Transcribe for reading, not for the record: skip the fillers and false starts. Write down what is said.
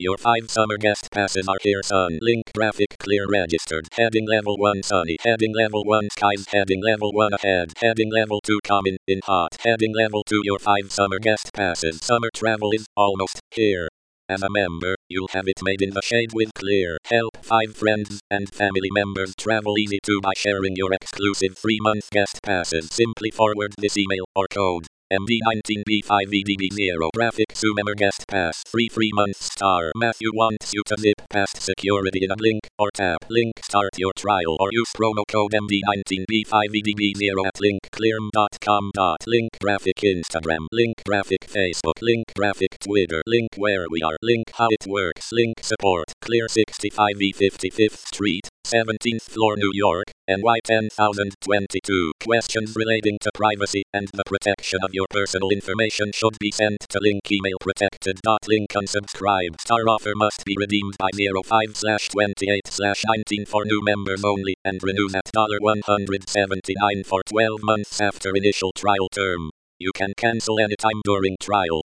Your 5 summer guest passes are here son. Link graphic clear registered. Heading level 1 sunny. Heading level 1 skies. Heading level 1 ahead. Heading level 2 common in hot. Heading level 2 your 5 summer guest passes. Summer travel is almost here. As a member, you'll have it made in the shade with clear. Help 5 friends and family members travel easy too by sharing your exclusive 3-month guest passes. Simply forward this email or code. MD19B5EDB0 graphic Summer guest pass 3 months star. Matthew wants you to zip past security in a link or tap link start your trial or use promo code MD19B5EDB0 at linkclearm.com. Link graphic Instagram. Link graphic Facebook. Link graphic Twitter. Link where we are. Link how it works. Link support. Clear 65E 55th Street, 17th floor New York, NY 10022. Questions relating to privacy and the protection of your personal information should be sent to link email protected. Link unsubscribe. Star offer must be redeemed by 05/28/19 for new members only and renews at $179 for 12 months after initial trial term. You can cancel anytime during trial.